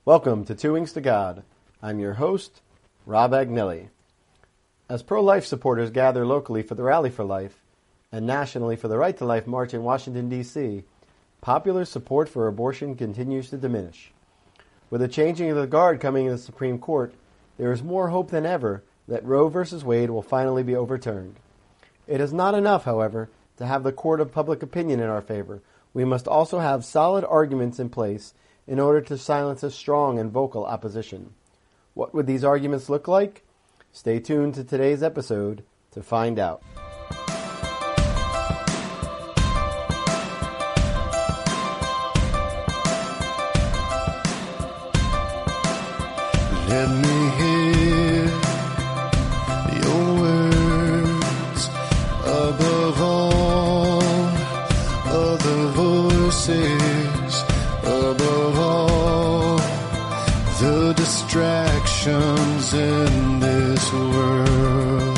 Welcome to Two Wings to God. I'm your host, Rob Agnelli. As pro-life supporters gather locally for the Rally for Life and nationally for the Right to Life March in Washington, D.C., popular support for abortion continues to diminish. With the changing of the guard coming in the Supreme Court, there is more hope than ever that Roe v. Wade will finally be overturned. It is not enough, however, to have the court of public opinion in our favor. We must also have solid arguments in place in order to silence a strong and vocal opposition. What would these arguments look like? Stay tuned to today's episode to find out. Let me hear your words above all other voices, above all the distractions in this world.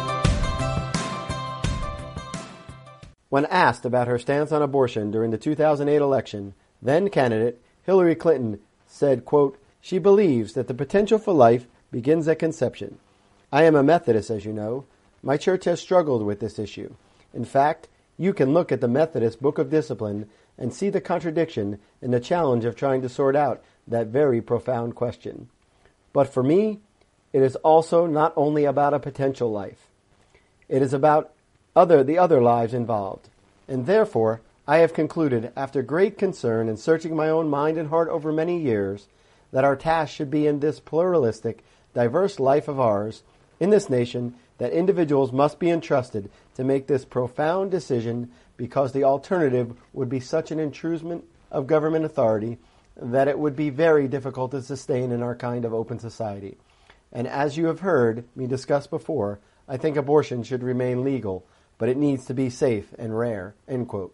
When asked about her stance on abortion during the 2008 election, then candidate Hillary Clinton said, quote, "She believes that the potential for life begins at conception. I am a Methodist, as you know. My church has struggled with this issue. In fact, you can look at the Methodist Book of Discipline and see the contradiction and the challenge of trying to sort out that very profound question. But for me, it is also not only about a potential life. It is about the other lives involved. And therefore, I have concluded, after great concern and searching my own mind and heart over many years, that our task should be in this pluralistic, diverse life of ours, in this nation, that individuals must be entrusted to make this profound decision, because the alternative would be such an intrusion of government authority that it would be very difficult to sustain in our kind of open society. And as you have heard me discuss before, I think abortion should remain legal, but it needs to be safe and rare." End quote.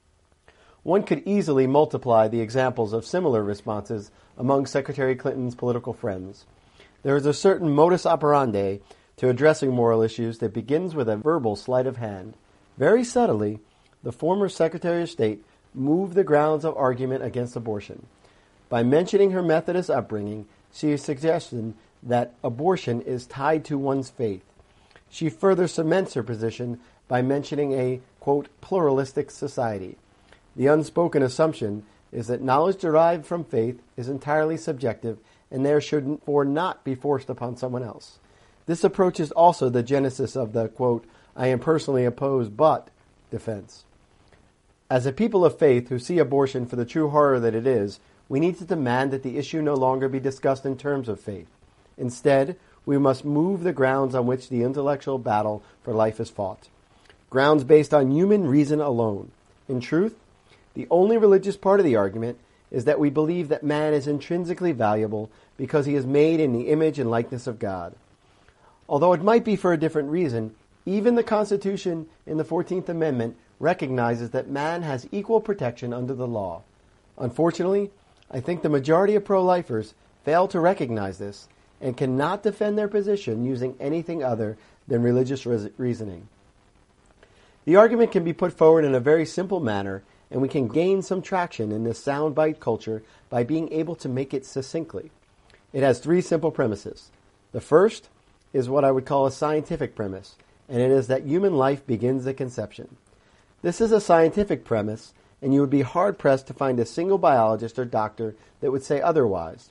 One could easily multiply the examples of similar responses among Secretary Clinton's political friends. There is a certain modus operandi to addressing moral issues that begins with a verbal sleight of hand. Very subtly, the former Secretary of State moved the grounds of argument against abortion. By mentioning her Methodist upbringing, she is suggesting that abortion is tied to one's faith. She further cements her position by mentioning a, quote, pluralistic society. The unspoken assumption is that knowledge derived from faith is entirely subjective and there should therefore not be forced upon someone else. This approach is also the genesis of the, quote, "I am personally opposed but" defense. As a people of faith who see abortion for the true horror that it is, we need to demand that the issue no longer be discussed in terms of faith. Instead, we must move the grounds on which the intellectual battle for life is fought. Grounds based on human reason alone. In truth, the only religious part of the argument is that we believe that man is intrinsically valuable because he is made in the image and likeness of God. Although it might be for a different reason, even the Constitution in the 14th Amendment recognizes that man has equal protection under the law. Unfortunately, I think the majority of pro-lifers fail to recognize this and cannot defend their position using anything other than religious reasoning. The argument can be put forward in a very simple manner, and we can gain some traction in this soundbite culture by being able to make it succinctly. It has three simple premises. The first is what I would call a scientific premise, and it is that human life begins at conception. This is a scientific premise, and you would be hard-pressed to find a single biologist or doctor that would say otherwise.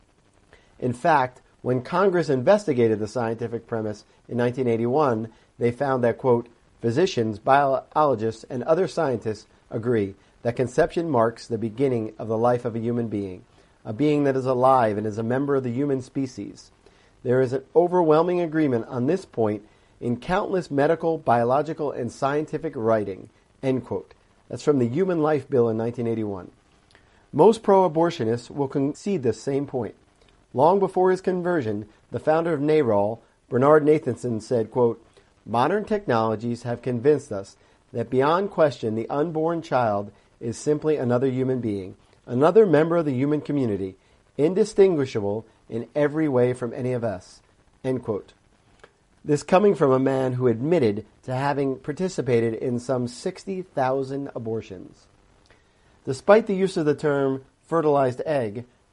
In fact, when Congress investigated the scientific premise in 1981, they found that, quote, "Physicians, biologists, and other scientists agree that conception marks the beginning of the life of a human being, a being that is alive and is a member of the human species. There is an overwhelming agreement on this point in countless medical, biological, and scientific writing." End quote. That's from the Human Life Bill in 1981. Most pro-abortionists will concede this same point. Long before his conversion, the founder of NARAL, Bernard Nathanson, said, quote, "Modern technologies have convinced us that beyond question the unborn child is simply another human being, another member of the human community, indistinguishable in every way from any of us." End quote. This coming from a man who admitted to having participated in some 60,000 abortions. Despite the use of the term fertilized egg,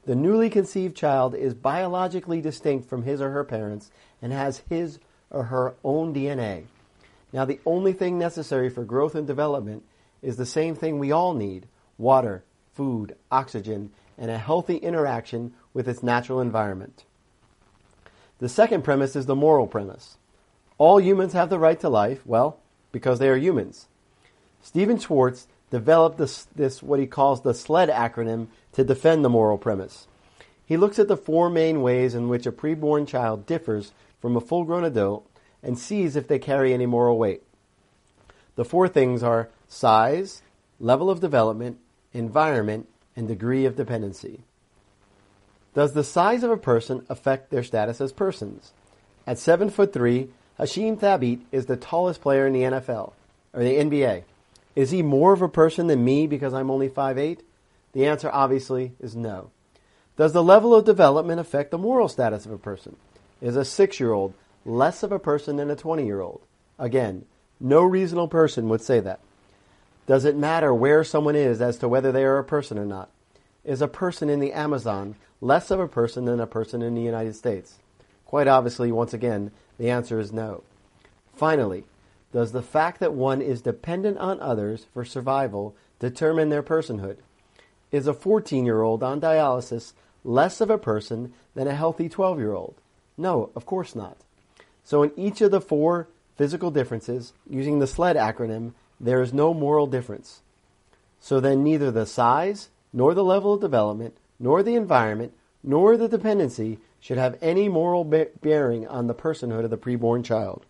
The newly conceived child is biologically distinct from his or her parents and has his or her own DNA. Now, the only thing necessary for growth and development is the same thing we all need: water, food, oxygen, and a healthy interaction with its natural environment. The second premise is the moral premise. All humans have the right to life, well, because they are humans. Stephen Schwartz developed this what he calls the SLED acronym to defend the moral premise. He looks at the four main ways in which a preborn child differs from a full-grown adult and sees if they carry any moral weight. The four things are size, level of development, environment, and degree of dependency. Does the size of a person affect their status as persons? At 7'3", Hasheem Thabeet is the tallest player in the NFL, or the NBA. Is he more of a person than me because I'm only 5'8"? The answer obviously is no. Does the level of development affect the moral status of a person? Is a 6-year-old less of a person than a 20-year-old? Again, no reasonable person would say that. Does it matter where someone is as to whether they are a person or not? Is a person in the Amazon less of a person than a person in the United States? Quite obviously, once again, the answer is no. Finally, does the fact that one is dependent on others for survival determine their personhood? Is a 14-year-old on dialysis less of a person than a healthy 12-year-old? No, of course not. So in each of the four physical differences, using the SLED acronym, there is no moral difference. So then neither the size, nor the level of development, nor the environment, nor the dependency should have any moral bearing on the personhood of the preborn child.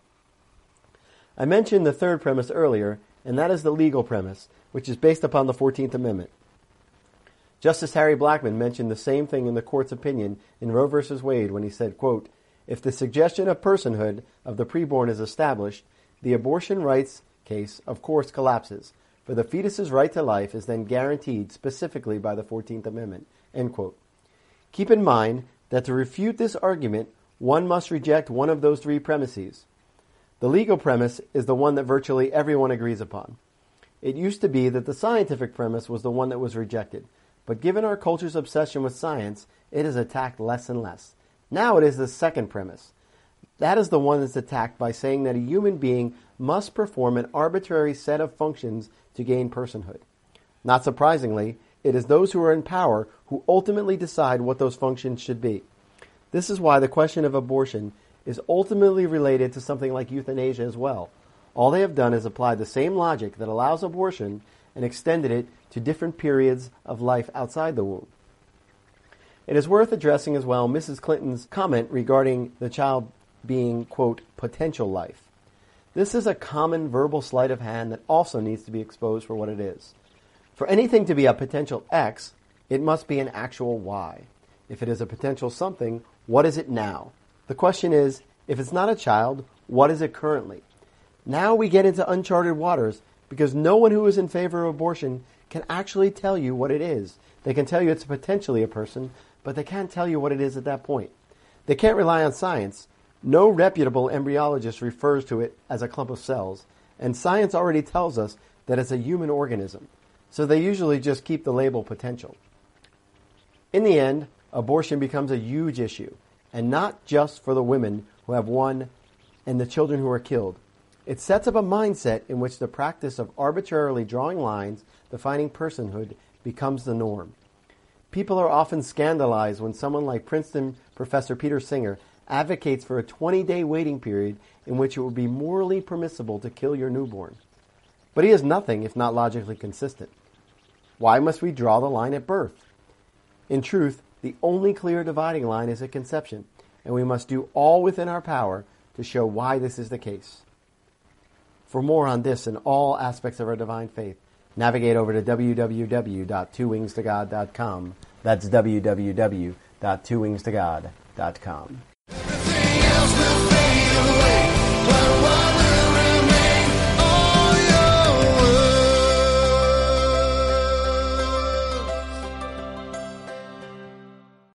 I mentioned the third premise earlier, and that is the legal premise, which is based upon the 14th Amendment. Justice Harry Blackmun mentioned the same thing in the court's opinion in Roe v. Wade when he said, quote, "If the suggestion of personhood of the preborn is established, the abortion rights case, of course, collapses, for the fetus's right to life is then guaranteed specifically by the 14th Amendment." End quote. Keep in mind that to refute this argument, one must reject one of those three premises. The legal premise is the one that virtually everyone agrees upon. It used to be that the scientific premise was the one that was rejected, but given our culture's obsession with science, it is attacked less and less. Now it is the second premise. That is the one that's attacked by saying that a human being must perform an arbitrary set of functions to gain personhood. Not surprisingly, it is those who are in power who ultimately decide what those functions should be. This is why the question of abortion is ultimately related to something like euthanasia as well. All they have done is apply the same logic that allows abortion and extended it to different periods of life outside the womb. It is worth addressing as well Mrs. Clinton's comment regarding the child being, quote, potential life. This is a common verbal sleight of hand that also needs to be exposed for what it is. For anything to be a potential X, it must be an actual Y. If it is a potential something, what is it now? The question is, if it's not a child, what is it currently? Now we get into uncharted waters because no one who is in favor of abortion can actually tell you what it is. They can tell you it's potentially a person, but they can't tell you what it is at that point. They can't rely on science. No reputable embryologist refers to it as a clump of cells, and science already tells us that it's a human organism. So they usually just keep the label potential. In the end, abortion becomes a huge issue, and not just for the women who have one and the children who are killed. It sets up a mindset in which the practice of arbitrarily drawing lines defining personhood becomes the norm. People are often scandalized when someone like Princeton Professor Peter Singer advocates for a 20-day waiting period in which it would be morally permissible to kill your newborn. But he is nothing if not logically consistent. Why must we draw the line at birth? In truth, the only clear dividing line is at conception, and we must do all within our power to show why this is the case. For more on this and all aspects of our divine faith, navigate over to www.twowingstogod.com. That's www.twowingstogod.com.